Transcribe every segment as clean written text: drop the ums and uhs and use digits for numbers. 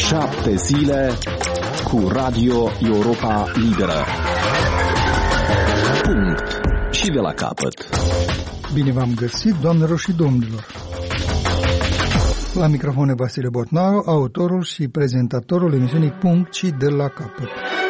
7 zile cu Radio Europa Liberă. Punct. Și de la capăt. Bine v-am găsit, doamnelor și domnilor. La microfon Vasile Botnaru, autorul și prezentatorul emisiunii Punct și de la capăt.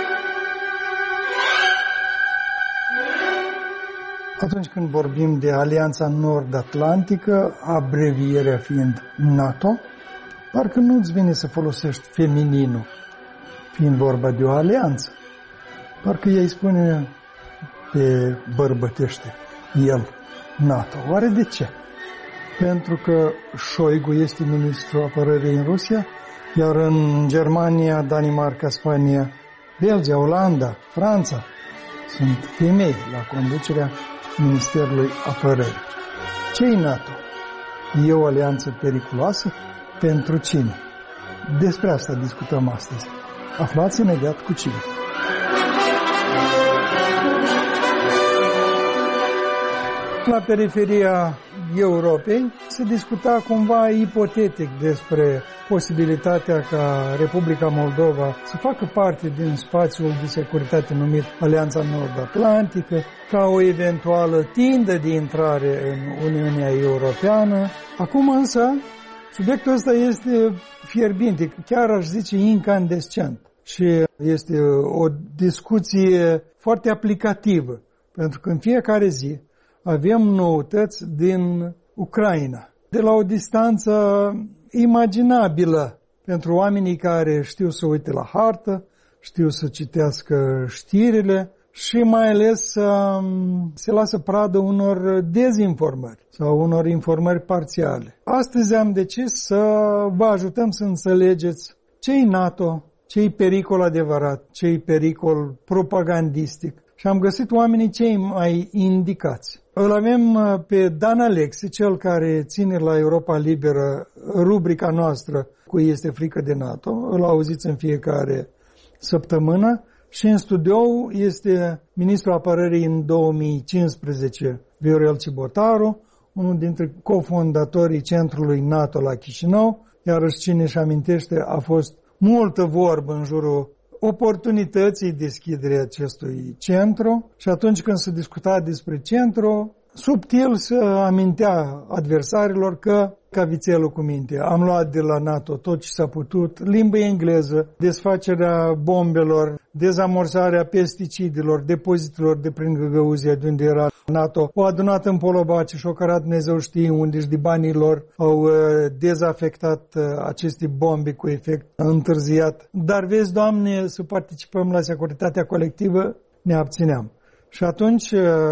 Atunci când vorbim de Alianța Nord-Atlantică, abrevierea fiind NATO, parcă nu-ți vine să folosești femininul, fiind vorba de o alianță. Parcă ei spune pe bărbătește, el, NATO. Oare de ce? Pentru că Șoigu este ministrul apărării în Rusia, iar în Germania, Danemarca, Spania, Belgia, Olanda, Franța sunt femei la conducerea Ministerului Apărării. Ce-i NATO? E o alianță periculoasă? Pentru cine? Despre asta discutăm astăzi. Aflați imediat cu cine. La periferia Europei se discuta cumva ipotetic despre posibilitatea ca Republica Moldova să facă parte din spațiul de securitate numit Alianța Nord-Atlantică, ca o eventuală tindă de intrare în Uniunea Europeană. Acum însă, subiectul ăsta este fierbinte, chiar aș zice incandescent. Și este o discuție foarte aplicativă, pentru că în fiecare zi avem noutăți din Ucraina, de la o distanță imaginabilă pentru oamenii care știu să uite la hartă, știu să citească știrile și mai ales să se lasă pradă unor dezinformări sau unor informări parțiale. Astăzi am decis să vă ajutăm să înțelegeți ce-i NATO, ce-i pericol adevărat, ce-i pericol propagandistic. Și am găsit oamenii cei mai indicați. Îl avem pe Dan Alexi, cel care ține la Europa Liberă rubrica noastră cu Este frică de NATO. Îl auziți în fiecare săptămână. Și în studio este ministrul apărării în 2015, Viorel Cibotaru, unul dintre cofondatorii centrului NATO la Chișinău. Iarăși cine își amintește, a fost multă vorbă în jurul oportunității deschiderii acestui centru și atunci când se discuta despre centru, subtil se amintea adversarilor că, ca vițelul cu minte, am luat de la NATO tot ce s-a putut, limbă engleză, desfacerea bombelor, dezamorsarea pesticidelor, depozitelor de prin Găgăuzia, de unde era NATO, o adunat în Polobaci și o cărat Dumnezeu știe unde și de banii lor au dezafectat aceste bombe cu efect întârziat. Dar vezi, Doamne, să participăm la securitatea colectivă, ne abțineam. Și atunci,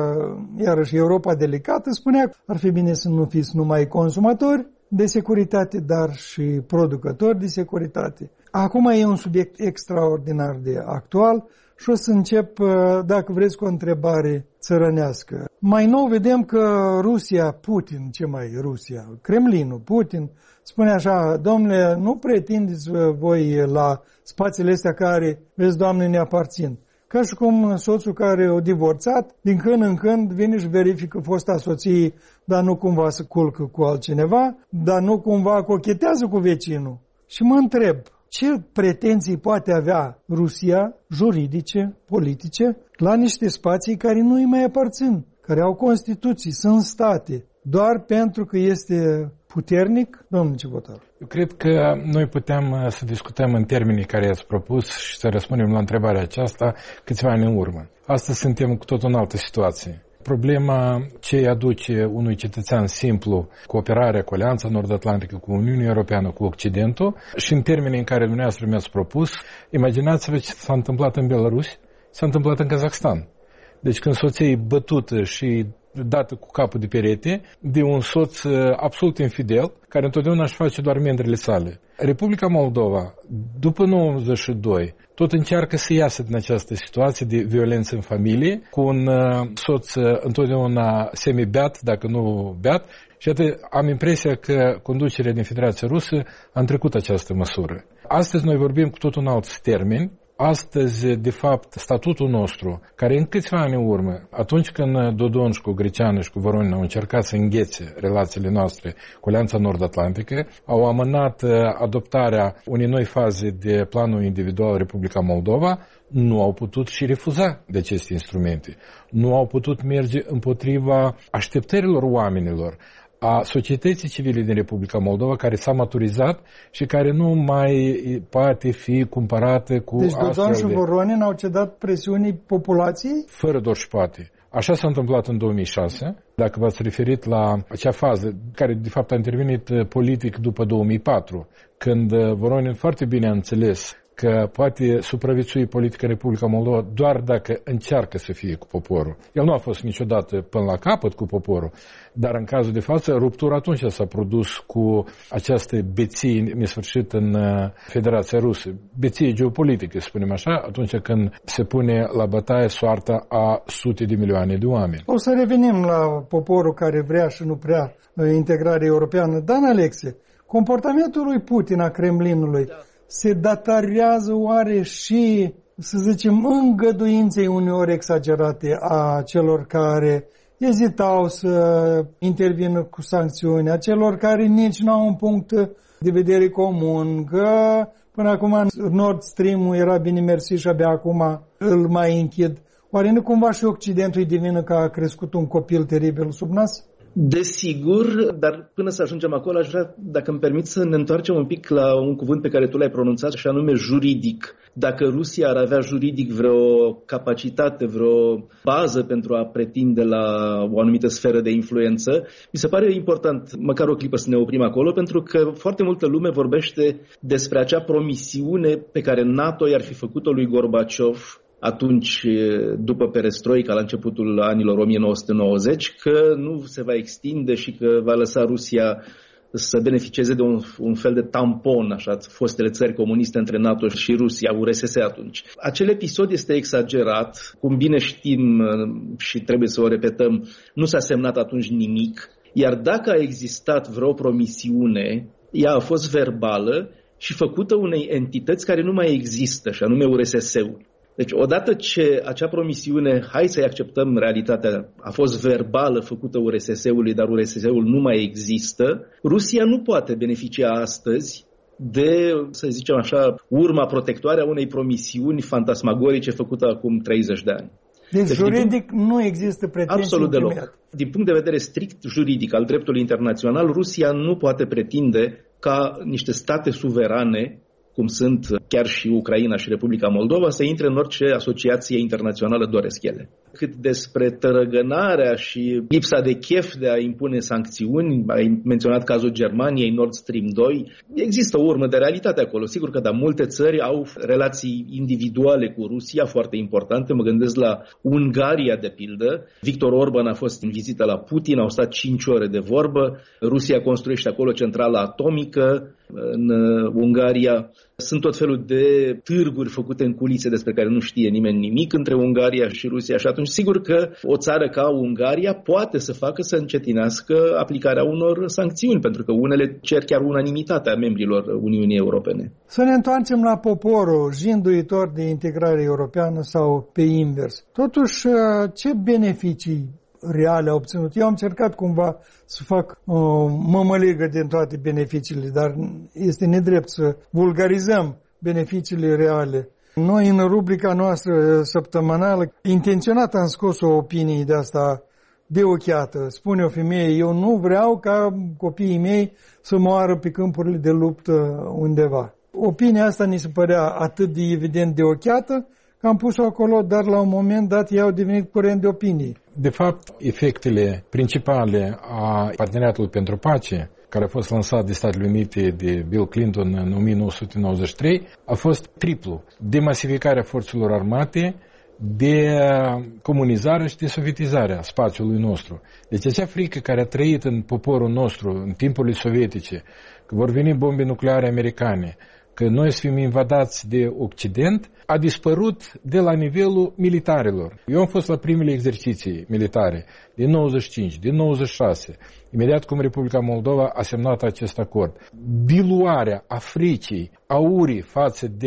iarăși, Europa delicată spunea că ar fi bine să nu fiți numai consumatori de securitate, dar și producători de securitate. Acum e un subiect extraordinar de actual și o să încep, dacă vreți, cu o întrebare țărănească. Mai nou vedem că Rusia, Putin, ce mai e Rusia? Kremlinul, Putin, spune așa, domnule, nu pretindeți voi la spațiile astea care, vezi, Doamne, ne aparțin. Ca și cum soțul care a divorțat, din când în când vine și verifică fosta soției, dar nu cumva se culcă cu altcineva, dar nu cumva cochetează cu vecinul. Și mă întreb, ce pretenții poate avea Rusia, juridice, politice, la niște spații care nu îi mai aparțin, care au constituții, sunt state, doar pentru că este puternic? Domnul Cibotaru. Eu cred că noi putem să discutăm în termenii care i-ați propus și să răspundem la întrebarea aceasta câțiva ani în urmă. Astăzi suntem cu tot o altă situație. Problema ce îi aduce unui cetățean simplu cooperarea cu Alianța Nord-Atlantică, cu Uniunea Europeană, cu Occidentul și în termenii în care dumneavoastră mi-ați propus, imaginați-vă ce s-a întâmplat în Belarus, s-a întâmplat în Kazakhstan. Deci când soția e bătută și dată cu capul de perete de un soț absolut infidel, care întotdeauna își face doar mendrele sale. Republica Moldova, după 92, tot încearcă să iasă din această situație de violență în familie, cu un soț întotdeauna semi-beat, dacă nu beat, și atât am impresia că conducerea din Federația Rusă a întrecut această măsură. Astăzi noi vorbim cu tot un alt termen, Astăzi, de fapt, statutul nostru, care în câțiva ani în urmă, atunci când Dodon și cu Greceanu și cu Voronin au încercat să înghețe relațiile noastre cu Alianța Nord-Atlantică, au amânat adoptarea unei noi faze de planul individual Republica Moldova, nu au putut și refuza de aceste instrumente. Nu au putut merge împotriva așteptărilor oamenilor, a societății civile din Republica Moldova, care s-a maturizat și care nu mai poate fi cumpărată cu deci Dodon și Voronin au cedat presiunii populației? Fără doar și poate. Așa s-a întâmplat în 2006, dacă v-ați referit la acea fază care de fapt a intervenit politic după 2004, când Voronin foarte bine a înțeles că poate supraviețui politica Republica Moldova doar dacă încearcă să fie cu poporul. El nu a fost niciodată până la capăt cu poporul, dar în cazul de față, ruptura atunci s-a produs cu această beție nesfârșit în Federația Rusă. Beție geopolitică, spunem așa, atunci când se pune la bătaie soarta a sute de milioane de oameni. O să revenim la poporul care vrea și nu prea integrare europeană. Dan Alexe, comportamentul lui Putin a Kremlinului se datorează oare și, să zicem, îngăduinței uneori exagerate a celor care ezitau să intervină cu sancțiuni, a celor care nici nu au un punct de vedere comun, că până acum Nord Stream-ul era bine mersi și abia acum îl mai închid. Oare nu cumva și Occidentul îi devină că a crescut un copil teribil sub nas? Desigur, dar până să ajungem acolo aș vrea, dacă îmi permit, să ne întoarcem un pic la un cuvânt pe care tu l-ai pronunțat, și anume juridic. Dacă Rusia ar avea juridic vreo capacitate, vreo bază pentru a pretinde la o anumită sferă de influență, mi se pare important, măcar o clipă, să ne oprim acolo, pentru că foarte multă lume vorbește despre acea promisiune pe care NATO i-ar fi făcut-o lui Gorbaciov atunci, după perestroica, la începutul anilor 1990, că nu se va extinde și că va lăsa Rusia să beneficieze de un fel de tampon, așa, fostele țări comuniste între NATO și Rusia, URSS atunci. Acel episod este exagerat, cum bine știm și trebuie să o repetăm, nu s-a semnat atunci nimic, iar dacă a existat vreo promisiune, ea a fost verbală și făcută unei entități care nu mai există, și anume URSS-ul. Deci, odată ce acea promisiune, hai să-i acceptăm realitatea, a fost verbală, făcută URSS-ului, dar URSS-ul nu mai există, Rusia nu poate beneficia astăzi de, să zicem așa, urma protectoare a unei promisiuni fantasmagorice făcută acum 30 de ani. Deci juridic nu există pretenții. Absolut deloc. Din punct de vedere strict juridic al dreptului internațional, Rusia nu poate pretinde ca niște state suverane, cum sunt chiar și Ucraina și Republica Moldova, să intre în orice asociație internațională doresc ele. Cât despre tărăgânarea și lipsa de chef de a impune sancțiuni, ai menționat cazul Germaniei, Nord Stream 2, există o urmă de realitate acolo. Sigur că da, multe țări au relații individuale cu Rusia foarte importante, mă gândesc la Ungaria de pildă. Victor Orban a fost în vizită la Putin, au stat 5 ore de vorbă, Rusia construiește acolo centrala atomică, în Ungaria sunt tot felul de târguri făcute în culise despre care nu știe nimeni nimic între Ungaria și Rusia și atunci sigur că o țară ca Ungaria poate să facă să încetinească aplicarea unor sancțiuni, pentru că unele cer chiar unanimitatea membrilor Uniunii Europene. Să ne întoarcem la poporul jânduitor de integrare europeană sau pe invers. Totuși, ce beneficii reale a obținut? Eu am încercat cumva să fac o mămăligă din toate beneficiile, dar este nedrept să vulgarizăm beneficiile reale. Noi, în rubrica noastră săptămânală, intenționat am scos o opinie de asta de ochiată. Spune o femeie, eu nu vreau ca copiii mei să moară pe câmpurile de luptă undeva. Opinia asta ni se părea atât de evident de ochiată, că am pus-o acolo, dar la un moment dat ei au devenit curent de opinii. De fapt, efectele principale a Parteneriatului pentru Pace, care a fost lansat de Statele Unite de Bill Clinton în 1993, a fost triplu. Demasificarea forțelor armate, de comunizare și de sovietizarea spațiului nostru. Deci acea frică care a trăit în poporul nostru în timpurile sovietice, că vor veni bombe nucleare americane, că noi să fim invadați de Occident, a dispărut de la nivelul militarilor. Eu am fost la primele exerciții militare din 95, din 96, imediat cum Republica Moldova a semnat acest acord. Diluarea Africii, a urii față de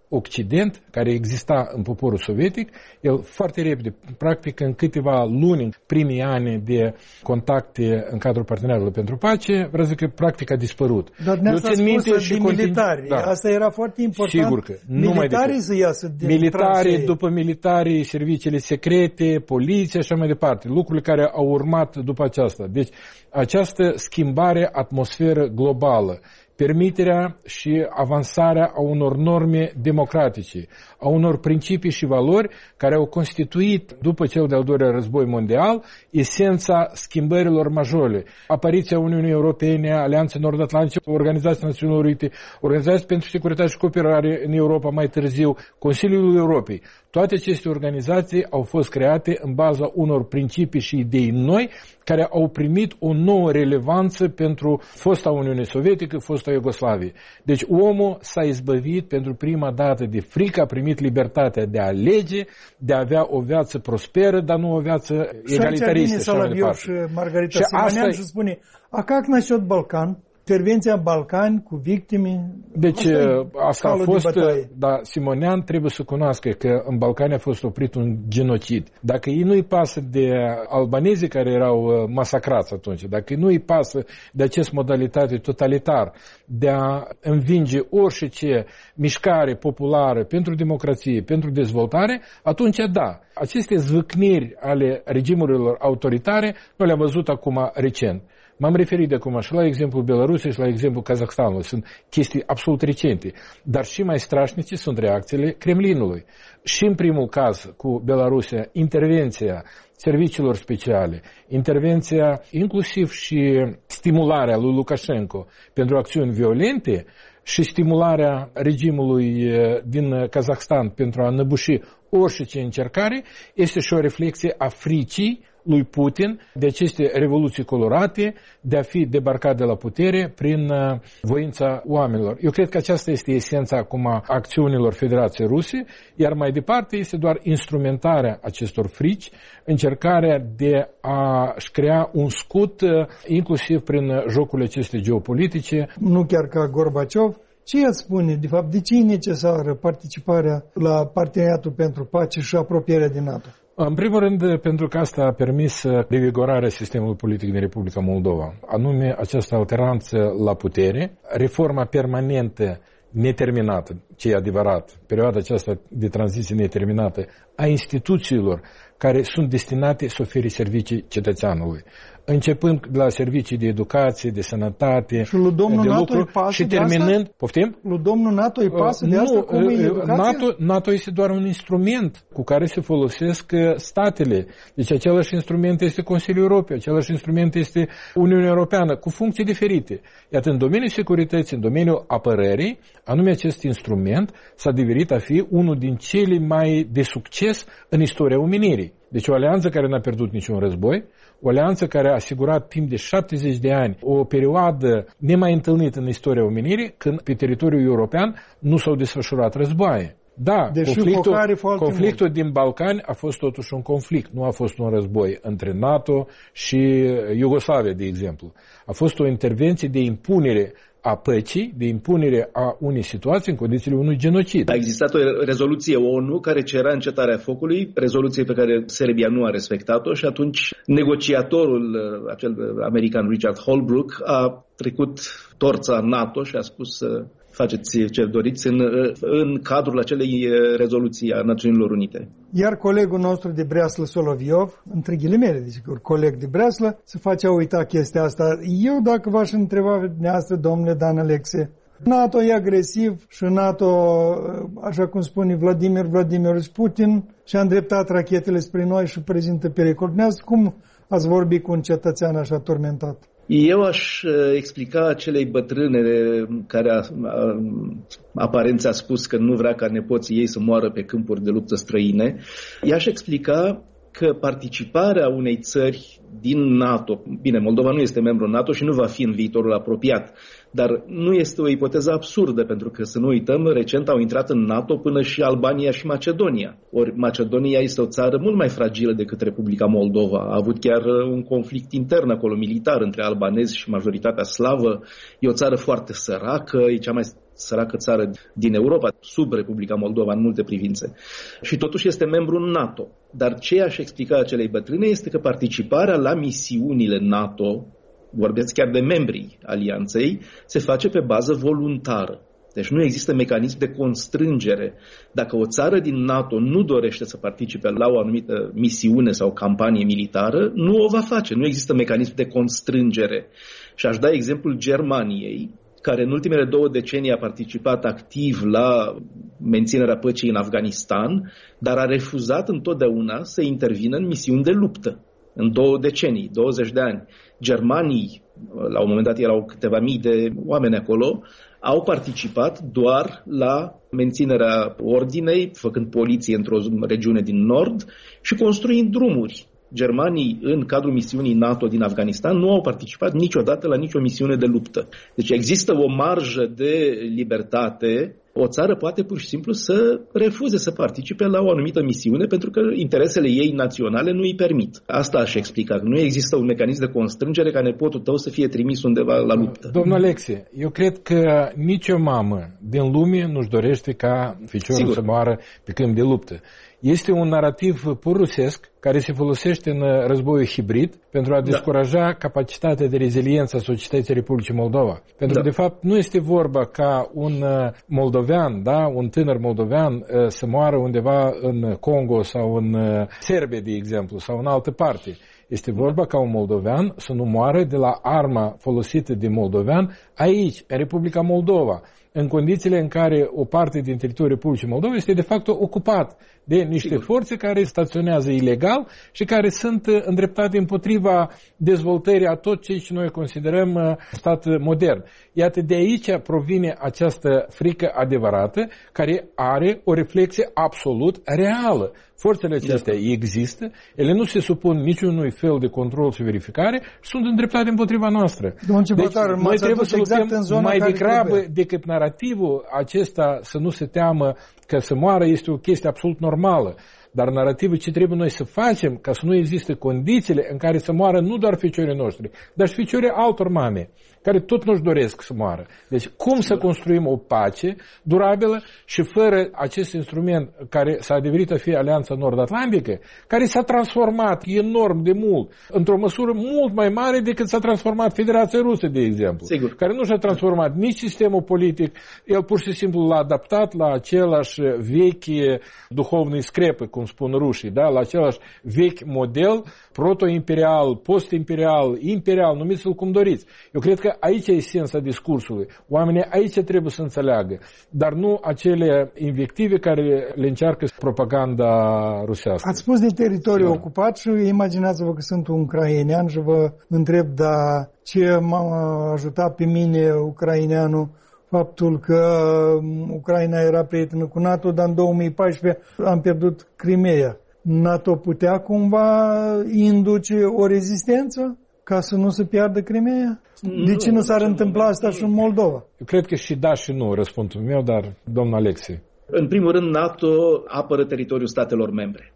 Occident, care exista în poporul sovietic, el foarte repede, practic în câteva luni, primii ani de contacte în cadrul Parteneriatului pentru Pace, vreau să zic că practic a dispărut. Dar ne-ați spus și militari. Da. Asta era foarte important. Sigur că. Militarii să iasă din militarii, după militarii, serviciile secrete, poliția și așa mai departe. Lucrurile care au urmat după aceasta. Deci, această schimbare atmosferă globală, permiterea și avansarea a unor norme democratice, a unor principii și valori care au constituit, după cel de-al doilea război mondial, esența schimbărilor majore. Apariția Uniunii Europene, Alianței Nord-Atlantice, Organizația Națiunilor Unite, Organizația pentru Securitate și Cooperare în Europa mai târziu, Consiliul Europei. Toate aceste organizații au fost create în baza unor principii și idei noi care au primit o nouă relevanță pentru fosta Uniune Sovietică, fosta Iugoslavie. Deci omul s-a izbăvit pentru prima dată de frică, a primit libertatea de a alege, de a avea o viață prosperă, dar nu o viață egalitaristă. Și aici vine și Margarita Simonyan și spune, a как насчет Balcan? Intervenția în Balcani cu victime. Deci asta a fost, dar Simonyan trebuie să cunoască că în Balcani a fost oprit un genocid. Dacă ei nu-i pasă de albanezii care erau masacrați atunci, dacă nu-i pasă de acest modalitate totalitar de a învinge orice mișcare populară pentru democrație, pentru dezvoltare, atunci da. Aceste zvâcniri ale regimurilor autoritare nu le-am văzut acum recent. M-am referit de acum și la exemplul Belarusiei și la exemplul Kazahstanului. Sunt chestii absolut recente. Dar și mai strașnice sunt reacțiile Kremlinului. Și în primul caz cu Belarusia, intervenția serviciilor speciale, intervenția inclusiv și stimularea lui Lukashenko pentru acțiuni violente și stimularea regimului din Kazahstan pentru a înăbuși orice încercare, este și o reflexie a fricii lui Putin de aceste revoluții colorate, de a fi debarcat de la putere prin voința oamenilor. Eu cred că aceasta este esența acum a acțiunilor Federației Ruse, iar mai departe este doar instrumentarea acestor frici, încercarea de a-și crea un scut, inclusiv prin jocurile aceste geopolitice. Nu chiar ca Gorbaciov. Ce ați spune, de fapt, de ce e necesară participarea la Parteneriatul pentru Pace și apropierea de NATO? În primul rând, pentru că asta a permis revigorarea sistemului politic din Republica Moldova, anume această alternanță la putere, reforma permanentă neterminată, ce e adevărat, perioada aceasta de tranziție neterminată a instituțiilor care sunt destinate să ofere servicii cetățeanului, începând de la servicii de educație, de sănătate, și lui domnul de NATO lucru și terminând, poftim? Lui domnul NATO îi pasă de asta cum e educația? NATO este doar un instrument cu care se folosesc statele. Deci același instrument este Consiliul Europei, același instrument este Uniunea Europeană, cu funcții diferite. Iată, în domeniul securității, în domeniul apărării, anume acest instrument s-a devenit a fi unul din cele mai de succes în istoria omenirii. Deci o alianță care n-a pierdut niciun război, o alianță care a asigurat timp de 70 de ani o perioadă nemai întâlnită în istoria omenirii, când pe teritoriul european nu s-au desfășurat războaie. Da, conflictul din Balcani a fost totuși un conflict, nu a fost un război între NATO și Iugoslavia, de exemplu. A fost o intervenție de impunere a păcii, de impunere a unei situații în condițiile unui genocid. A existat o rezoluție ONU care cerea încetarea focului, rezoluție pe care Serbia nu a respectat-o și atunci negociatorul, acel american Richard Holbrooke, a trecut torța NATO și a spus faceți ce doriți în cadrul acelei rezoluții a Națiunilor Unite. Iar colegul nostru de Breaslă, Soloviov, între ghilimele, deci coleg de Breaslă, se face a uita chestia asta. Eu dacă v-aș întreba dumneavoastră, domnule Dan Alexe, NATO e agresiv și NATO, așa cum spune Vladimir Putin, și-a îndreptat rachetele spre noi și prezintă pericol. Cum ați vorbit cu un cetățean așa tormentat? Eu aș explica acelei bătrâne care aparent a spus că nu vrea ca nepoții ei să moară pe câmpuri de luptă străine. I-aș explica că participarea unei țări din NATO, bine, Moldova nu este membru NATO și nu va fi în viitorul apropiat, dar nu este o ipoteză absurdă, pentru că, să nu uităm, recent au intrat în NATO până și Albania și Macedonia. Ori Macedonia este o țară mult mai fragilă decât Republica Moldova. A avut chiar un conflict intern acolo, militar, între albanezi și majoritatea slavă. E o țară foarte săracă, e cea mai săracă țară din Europa, sub Republica Moldova în multe privințe. Și totuși este membru în NATO. Dar ce aș explica acelei bătrâne este că participarea la misiunile NATO, vorbesc chiar de membrii alianței, se face pe bază voluntară. Deci nu există mecanism de constrângere. Dacă o țară din NATO nu dorește să participe la o anumită misiune sau campanie militară, nu o va face. Nu există mecanism de constrângere. Și aș da exemplul Germaniei, care în ultimele 2 decenii a participat activ la menținerea păcii în Afganistan, dar a refuzat întotdeauna să intervină în misiuni de luptă. În 2 decenii, 20 de ani. Germanii, la un moment dat erau câteva mii de oameni acolo, au participat doar la menținerea ordinei, făcând poliție într-o regiune din nord și construind drumuri. Germanii, în cadrul misiunii NATO din Afganistan, nu au participat niciodată la nicio misiune de luptă. Deci există o marjă de libertate. O țară poate pur și simplu să refuze să participe la o anumită misiune pentru că interesele ei naționale nu îi permit. Asta aș explica. Nu există un mecanism de constrângere ca nepotul tău să fie trimis undeva la luptă. Domnul Alexie, eu cred că nicio mamă din lume nu-și dorește ca ficiorul să moară pe câmp de luptă. Este un narativ pur rusesc care se folosește în războiul hibrid pentru a descuraja capacitatea de reziliență a societății Republicii Moldova. Pentru că, de fapt, nu este vorba ca un moldovean, un tânăr moldovean să moară undeva în Congo sau în Serbia, de exemplu, sau în altă parte. Este vorba ca un moldovean să nu moară de la arma folosită de moldovean aici, în Republica Moldova, în condițiile în care o parte din teritoriul Republicii Moldova este de fapt ocupat de niște forțe care staționează ilegal și care sunt îndreptate împotriva dezvoltării a tot ce noi considerăm stat modern. Iată, de aici provine această frică adevărată care are o reflexie absolut reală. Forțele acestea există, ele nu se supun niciunui fel de control și verificare și sunt îndreptate împotriva noastră. Deci noi trebuie să luptăm mai degrabă decât narativul acesta să nu se teamă că să moară este o chestie absolut normală. Dar narativul ce trebuie noi să facem ca să nu existe condițiile în care să moară nu doar ficiorii noștri, dar și ficiorii altor mame, care tot nu-și doresc să moară. Deci cum să construim o pace durabilă și fără acest instrument care s-a adeverit a fi Alianța Nord-Atlantică, care s-a transformat enorm de mult, într-o măsură mult mai mare decât s-a transformat Federația Rusă, de exemplu, care nu și-a transformat nici sistemul politic, el pur și simplu l-a adaptat la același vechi duhovnii screpă, cum spun rușii, la același vechi model proto-imperial, post-imperial, imperial, numiți-l cum doriți. Eu cred că aici e esența discursului. Oamenii aici trebuie să înțeleagă, dar nu acele invective care le încearcă propaganda rusească. Ați spus de teritoriu ocupat și imaginați-vă că sunt un ucrainean și vă întreb, ce m-a ajutat pe mine ucraineanul faptul că Ucraina era prietenă cu NATO, dar în 2014 am pierdut Crimea. NATO putea cumva induce o rezistență ca să nu se piardă Crimea? De ce nu s-ar întâmpla asta și în Moldova? Eu cred că și da și nu, răspunsul meu, dar domnul Alexie. În primul rând, NATO apără teritoriul statelor membre.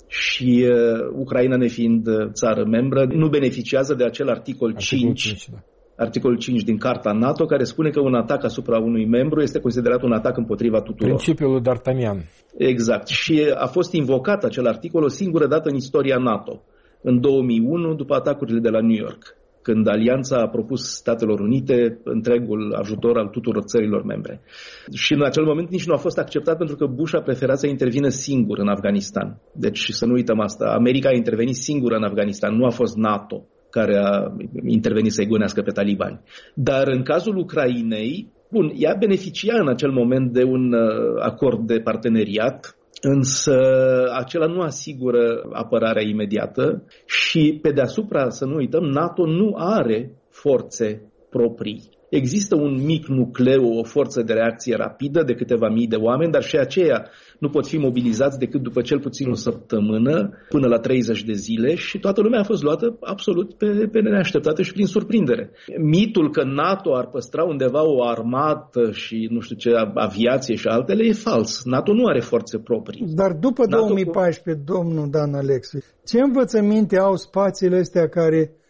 Și Ucraina, nefiind țară membră, nu beneficiază de acel articol 5. Articolul 5 din Carta NATO, care spune că un atac asupra unui membru este considerat un atac împotriva tuturor. Principiul lui D'Artagnan. Exact. Și a fost invocat acel articol o singură dată în istoria NATO, în 2001, după atacurile de la New York, când Alianța a propus Statelor Unite întregul ajutor al tuturor țărilor membre. Și în acel moment nici nu a fost acceptat pentru că Bush a preferat să intervină singur în Afganistan. Deci să nu uităm asta. America a intervenit singură în Afganistan, nu a fost NATO care a intervenit să-i gonească pe talibani. Dar în cazul Ucrainei, ea beneficia în acel moment de un acord de parteneriat, însă acela nu asigură apărarea imediată și pe deasupra, să nu uităm, NATO nu are forțe proprii. Există un mic nucleu, o forță de reacție rapidă de câteva mii de oameni, dar și aceia nu pot fi mobilizați decât după cel puțin o săptămână, până la 30 de zile și toată lumea a fost luată absolut pe neașteptate și prin surprindere. Mitul că NATO ar păstra undeva o armată și nu știu ce, aviație și altele e fals. NATO nu are forțe proprii. Dar după 2014, domnul Dan Alexie, ce învățăminte au spațiile astea care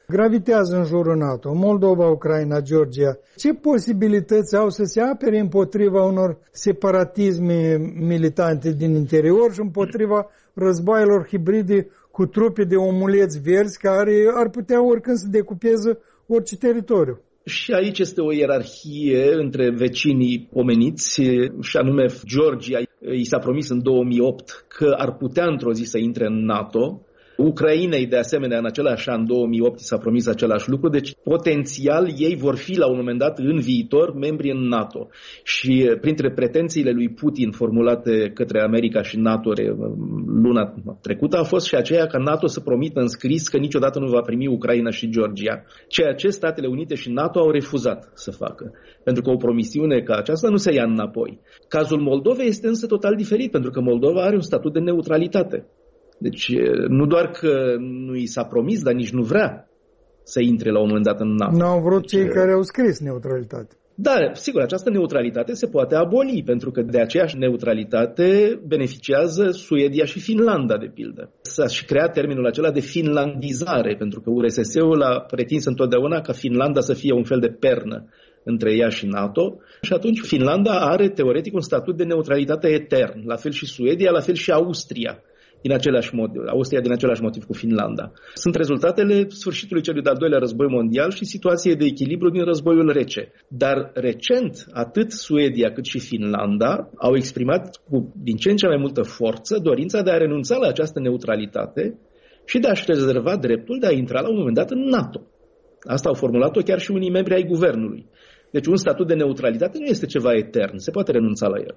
gravitează în jurul NATO, Moldova, Ucraina, Georgia. Ce posibilități au să se apere împotriva unor separatisme militante din interior și împotriva războaielor hibride cu trupe de omuleți verzi care ar putea oricând să decupeze orice teritoriu? Și aici este o ierarhie între vecinii pomeniți, și anume Georgia i s-a promis în 2008 că ar putea într-o zi să intre în NATO. Ucrainei, de asemenea, în același an, 2008, s-a promis același lucru, deci potențial ei vor fi la un moment dat în viitor membri în NATO. Și printre pretențiile lui Putin formulate către America și NATO luna trecută a fost și aceea ca NATO să promită în scris că niciodată nu va primi Ucraina și Georgia, ceea ce Statele Unite și NATO au refuzat să facă, pentru că o promisiune ca aceasta nu se ia înapoi. Cazul Moldovei este însă total diferit, pentru că Moldova are un statut de neutralitate. Deci nu doar că nu i s-a promis, dar nici nu vrea să intre la un moment dat în NATO. Nu au vrut cei care au scris neutralitate. Da, sigur, această neutralitate se poate aboli, pentru că de aceeași neutralitate beneficiază Suedia și Finlanda, de pildă. S-a și creat termenul acela de finlandizare, pentru că URSS-ul a pretins întotdeauna ca Finlanda să fie un fel de pernă între ea și NATO și atunci Finlanda are teoretic un statut de neutralitate etern, la fel și Suedia, la fel și Austria. Austria din același motiv cu Finlanda. Sunt rezultatele sfârșitului celui de-al doilea război mondial și situației de echilibru din războiul rece. Dar recent, atât Suedia cât și Finlanda au exprimat din ce în ce mai multă forță dorința de a renunța la această neutralitate și de a-și rezerva dreptul de a intra la un moment dat în NATO. Asta au formulat-o chiar și unii membri ai guvernului. Deci un statut de neutralitate nu este ceva etern, se poate renunța la el.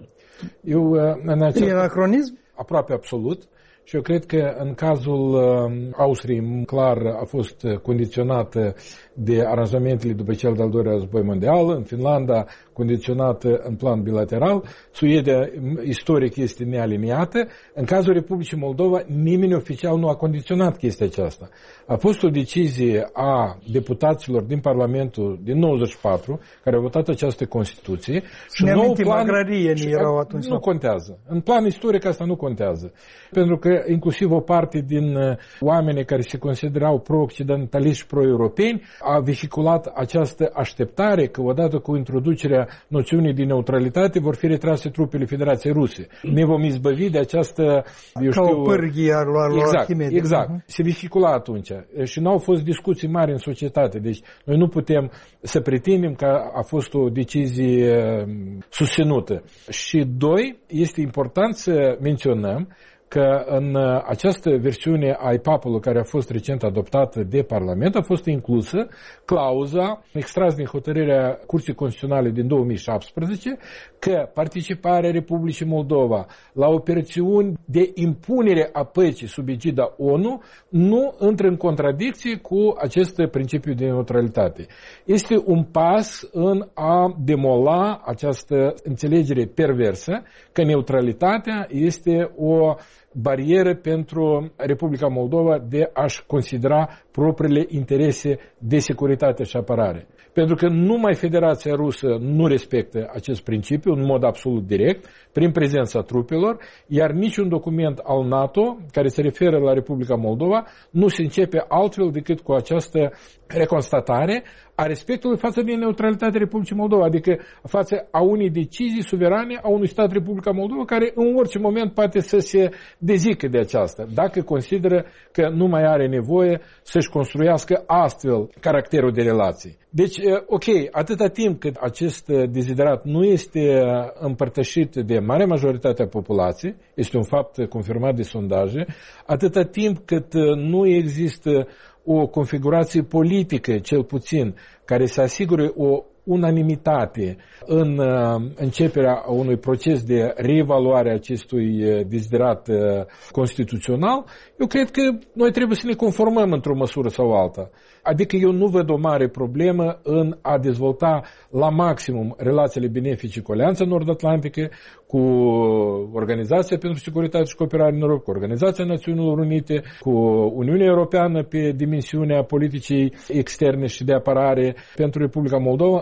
E anacronism? Aproape absolut. Și eu cred că în cazul Austriei, clar, a fost condiționată de aranjamentele după cel de-al doilea război mondial, în Finlanda condiționată în plan bilateral, Suedia istoric este nealiniată. În cazul Republicii Moldova, nimeni oficial nu a condiționat chestia aceasta. A fost o decizie a deputaților din Parlamentul din 94, care au votat această Constituție. Și nou plan erau atunci. Nu contează. În plan istoric asta nu contează. Pentru că inclusiv o parte din oamenii care se considerau pro-occidentaliști și pro-europeni a vehiculat această așteptare că odată cu introducerea noțiunii de neutralitate vor fi retrase trupele Federației Ruse. Ne vom izbăvi de această, o pârghie ar lua Arhimede. Exact. Se vehicula atunci. Și n-au fost discuții mari în societate. Deci noi nu putem să pretindem că a fost o decizie susținută. Și doi, este important să menționăm că în această versiune a IPAP-ului care a fost recent adoptată de Parlament a fost inclusă clauza extras din hotărârea Curții Constituționale din 2017 că participarea Republicii Moldova la operațiuni de impunere a păcii sub egida ONU nu intră în contradicție cu acest principiu de neutralitate. Este un pas în a demola această înțelegere perversă că neutralitatea este o barieră pentru Republica Moldova de a-și considera propriile interese de securitate și apărare. Pentru că numai Federația Rusă nu respectă acest principiu în mod absolut direct, prin prezența trupelor, iar niciun document al NATO care se referă la Republica Moldova nu se începe altfel decât cu această reconstatare a respectului față de neutralitatea Republicii Moldova, adică față a unei decizii suverane a unui stat Republica Moldova care în orice moment poate să se dezică de aceasta, dacă consideră că nu mai are nevoie să-și construiască astfel caracterul de relații. Deci, ok, atâta timp cât acest deziderat nu este împărtășit de marea majoritate a populației, este un fapt confirmat de sondaje, atâta timp cât nu există o configurație politică, cel puțin, care să asigure o unanimitate în începerea unui proces de reevaluare a acestui deziderat constituțional, eu cred că noi trebuie să ne conformăm într-o măsură sau alta. Adică eu nu văd o mare problemă în a dezvolta la maximum relațiile benefice cu Alianța Nord-Atlantică, cu Organizația pentru Securitate și Cooperare în Europa, cu Organizația Națiunilor Unite, cu Uniunea Europeană pe dimensiunea politicii externe și de apărare pentru Republica Moldova,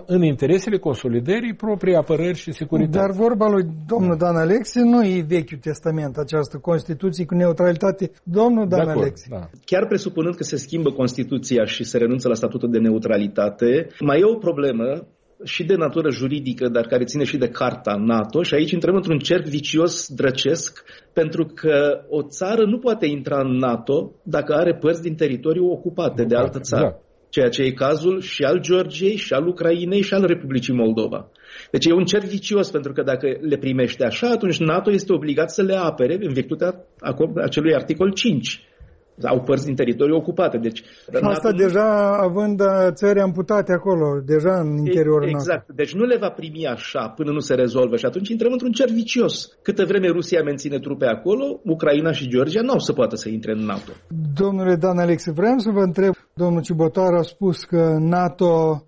în interesele consolidării proprii apărări și securități. Dar vorba lui domnul Dan Alexe nu e Vechiul Testament, această Constituție cu neutralitate. Domnul Dan Alexe. Da. Chiar presupunând că se schimbă Constituția și se renunță la statutul de neutralitate, mai e o problemă și de natură juridică, dar care ține și de Carta NATO, și aici intrăm într-un cerc vicios drăcesc, pentru că o țară nu poate intra în NATO dacă are părți din teritoriu ocupate de altă țară. Da. Ceea ce e cazul și al Georgiei, și al Ucrainei, și al Republicii Moldova. Deci e un cerc vicios, pentru că dacă le primește așa, atunci NATO este obligat să le apere în virtutea acelui articol 5. Au părți din teritoriu ocupate. Deci, asta NATO deja având țări amputate acolo, deja în interiorul exact. NATO. Deci nu le va primi așa până nu se rezolvă și atunci intrăm într-un cerc vicios. Câtă vreme Rusia menține trupe acolo, Ucraina și Georgia nu au să poată să intre în NATO. Domnule Dan Alexe, vreau să vă întreb, domnul Cibotar a spus că NATO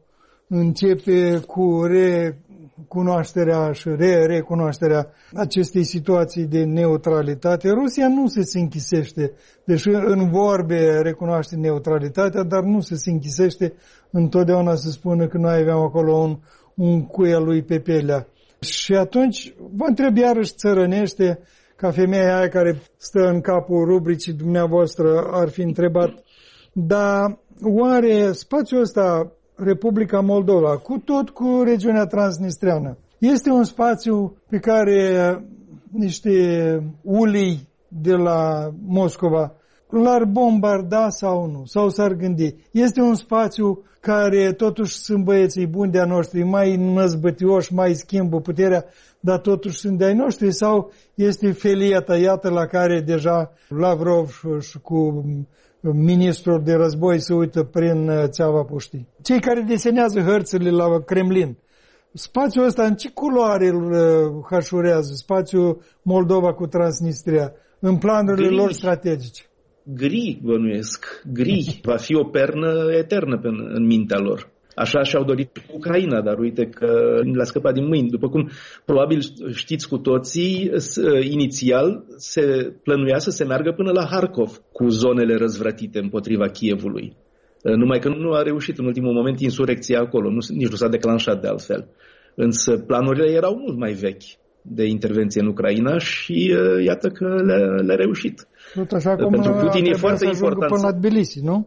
începe cu recunoașterea și recunoașterea acestei situații de neutralitate. Rusia nu se închisește, deși în vorbe recunoaște neutralitatea, dar nu se închisește întotdeauna să spună că noi aveam acolo un cuie lui pe pelea. Și atunci vă întreb iarăși țărănește, ca femeia aia care stă în capul rubricii dumneavoastră ar fi întrebat, dar oare spațiul ăsta, Republica Moldova, cu regiunea transnistreană, este un spațiu pe care niște ulii de la Moscova l-ar bombarda sau nu? Sau s-ar gândi? Este un spațiu care totuși sunt băieții buni de-a noștri, mai năzbătioși, mai schimbă puterea, dar totuși sunt de-ai noștri? Sau este felia tăiată la care deja Lavrov și cu ministrul de război se uită prin țeava puștii? Cei care desenează hărțile la Kremlin, spațiul ăsta în ce culoare îl hășurează? Spațiul Moldova cu Transnistria în planurile lor strategice? Gri, bănuiesc. Gri. Va fi o pernă eternă în mintea lor. Așa și-au dorit Ucraina, dar uite că le-a scăpat din mâini. După cum probabil știți cu toții, inițial se plănuia să se meargă până la Harkov cu zonele răzvrătite împotriva Kievului. Numai că nu a reușit în ultimul moment insurecția acolo, nici nu s-a declanșat de altfel. Însă planurile erau mult mai vechi de intervenție în Ucraina și iată că le-a reușit. Tot așa cum pentru Putin e foarte important până la Tbilisi, nu?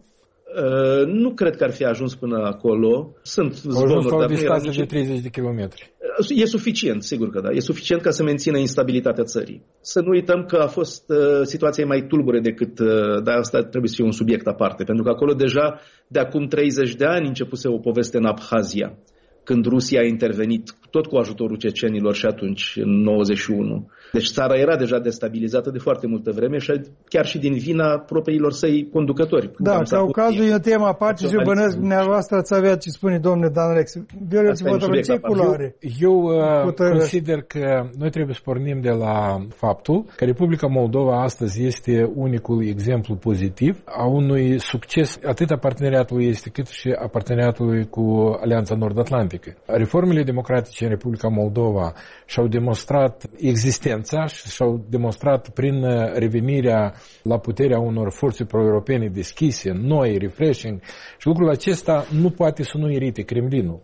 Nu cred că ar fi ajuns până acolo. Sunt zvonuri, dar nu era de 30 de kilometri. E suficient, sigur că da. E suficient ca să mențină instabilitatea țării. Să nu uităm că a fost situația mai tulbure decât, dar asta trebuie să fie un subiect aparte, pentru că acolo deja de acum 30 de ani începuse o poveste în Abhazia, când Rusia a intervenit tot cu ajutorul cecenilor și atunci, în 91. Deci țara era deja destabilizată de foarte multă vreme și chiar și din vina propriilor săi conducători. Da, Caucazul e o temă aparte și bănesc dumneavoastră ați avea ce spune domnule Dan Alexe. Ce culoare? Eu consider că noi trebuie să pornim de la faptul că Republica Moldova astăzi este unicul exemplu pozitiv a unui succes atât a parteneriatului este cât și a parteneriatului cu Alianța Nord-Atlantică. Reformele democratice în Republica Moldova și-au demonstrat existența și-au demonstrat prin revenirea la puterea unor forțe pro-europene deschise, noi, refreshing, și lucrul acesta nu poate să nu irite Kremlinul.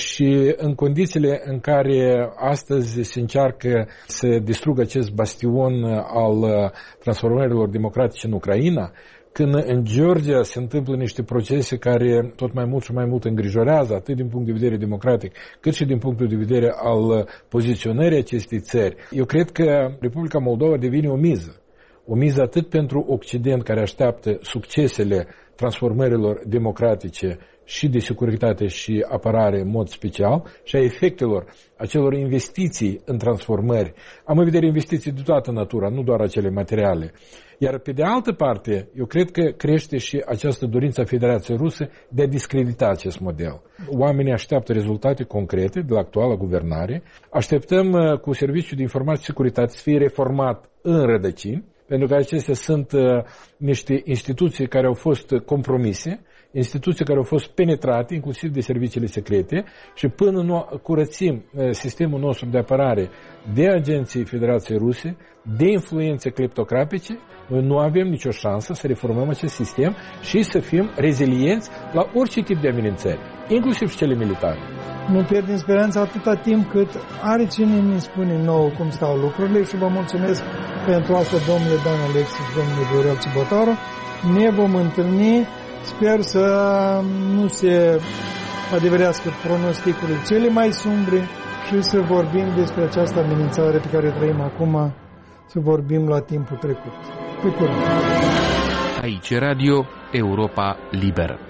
Și în condițiile în care astăzi se încearcă să distrugă acest bastion al transformărilor democratice în Ucraina, când în Georgia se întâmplă niște procese care tot mai mult și mai mult îngrijorează, atât din punct de vedere democratic, cât și din punctul de vedere al poziționării acestei țări, eu cred că Republica Moldova devine o miză. O miză atât pentru Occident, care așteaptă succesele transformărilor democratice și de securitate și apărare în mod special și a efectelor acelor investiții în transformări. Am în vedere investiții de toată natura, nu doar acele materiale. Iar pe de altă parte, eu cred că crește și această dorință a Federației Ruse de a discredita acest model. Oamenii așteaptă rezultate concrete de la actuala guvernare. Așteptăm cu Serviciul de Informație și Securitate să fie reformat în rădăcini, pentru că acestea sunt niște instituții care au fost compromise, instituții care au fost penetrate, inclusiv de serviciile secrete, și până nu curățim sistemul nostru de apărare de agenții Federației Ruse, de influențe cleptocratice, noi nu avem nicio șansă să reformăm acest sistem și să fim rezilienți la orice tip de amenințări. inclusiv și cele militare. Nu pierdem speranța atâta timp cât are cine ne spune nouă cum stau lucrurile și vă mulțumesc pentru asta, domnule Dan Alexis, domnule Viorel Cibotaru. Ne vom întâlni, sper să nu se adeverească pronosticurile cele mai sumbre și să vorbim despre această amenințare pe care trăim acum, să vorbim la timpul trecut. Pe curând! Aici Radio Europa Liberă.